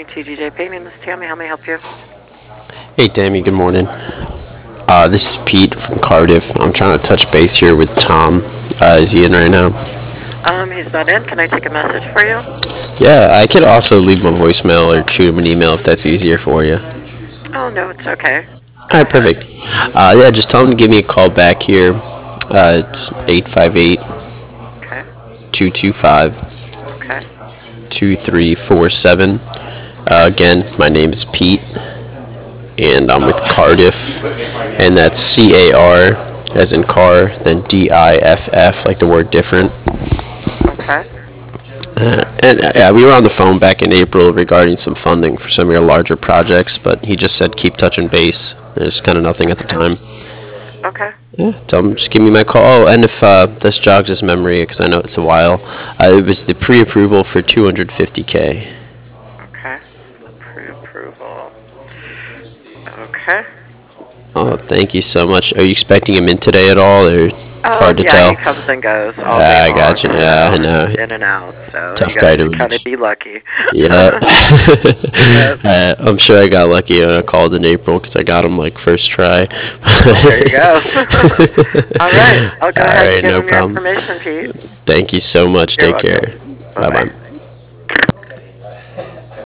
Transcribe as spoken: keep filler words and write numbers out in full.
morning, T G J Painting. This is Tammy. How may I help you? Hey, Tammy, good morning. Uh, this is Pete from Cardiff. I'm trying to touch base here with Tom. Uh, is he in right now? Um, he's not in. Can I take a message for you? Yeah, I could also leave him a voicemail or shoot him an email if that's easier for you. Oh, no, it's okay. Go Alright, ahead. perfect. Uh, yeah, just tell him to give me a call back here. Uh, it's eight five eight, Okay. two two five, Okay. two three four seven. Uh, again, my name is Pete, and I'm with Cardiff, and that's C A R as in car, then D I F F, like the word different. Okay. Uh, and uh, yeah, we were on the phone back in April regarding some funding for some of your larger projects, but he just said keep touching base. There's kind of nothing at the Okay. time. Okay. Yeah, tell him just give me my call. Oh, and if uh, this jogs his memory, because I know it's a while, uh, it was the pre-approval for two hundred fifty k. Okay. Pre-approval. Okay. Oh, thank you so much. Are you expecting him in today at all, or Um, hard to yeah, he tell? comes and goes all day Ah, I long, got you. Yeah, I so know. in and out. So you Tough guy to gotta kind of reach. be lucky. Yeah. Yep. uh, I'm sure I got lucky when I called in April because I got him like first try. There you go. All right. I'll go ahead and Alright, give no him your problem. information, Pete. Thank you so much. You're Take welcome. care. Bye Bye-bye. bye.